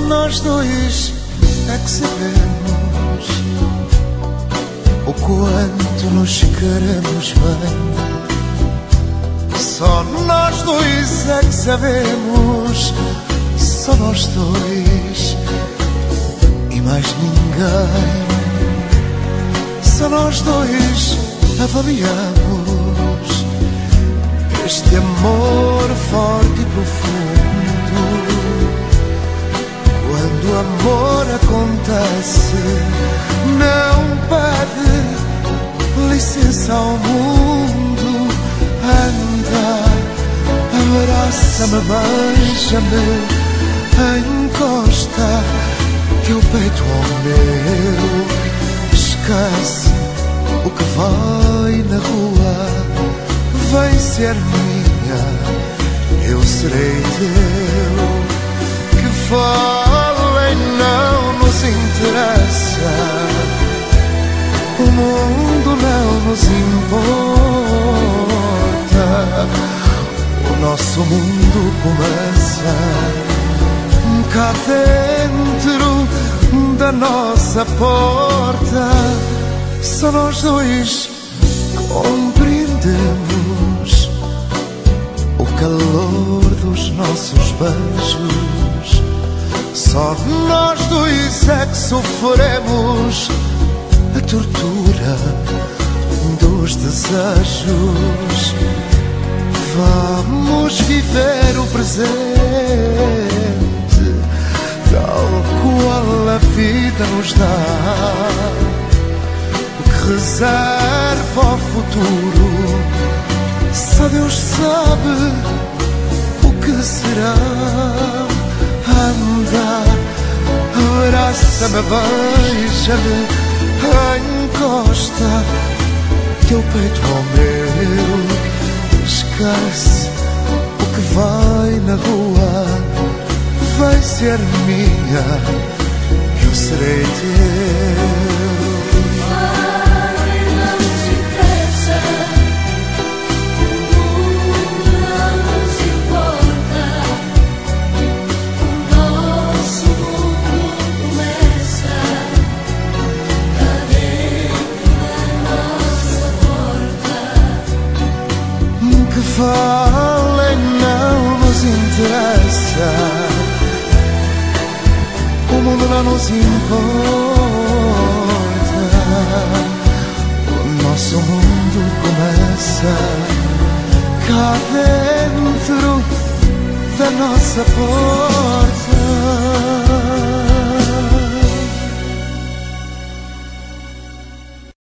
nós dois é que sabemos o quanto nos queremos bem. Só nós dois é que sabemos, só nós dois e mais ninguém. Só nós dois avaliamos este amor forte e profundo. Quando o amor acontece, não pede licença ao mundo. Anda, abraça-me, beija-me, encosta teu peito ao meu. Esquece o que vai na rua, vem ser minha, eu serei teu. Que falem não nos interessa, o mundo não nos importa. O nosso mundo começa cá dentro da nossa porta. Só nós dois compreendemos o calor dos nossos beijos. Só nós dois é que sofremos a tortura dos desejos. Vamos viver o presente tal qual a vida nos dá. O que reserva ao futuro, só Deus sabe o que será. Anda, abraça-me, beija-me, encosta teu peito ao meu. Esquece o que vai na rua, vai ser minha, eu serei teu. Que falem não nos interessa, o mundo não nos importa. O nosso mundo começa cá dentro da nossa porta.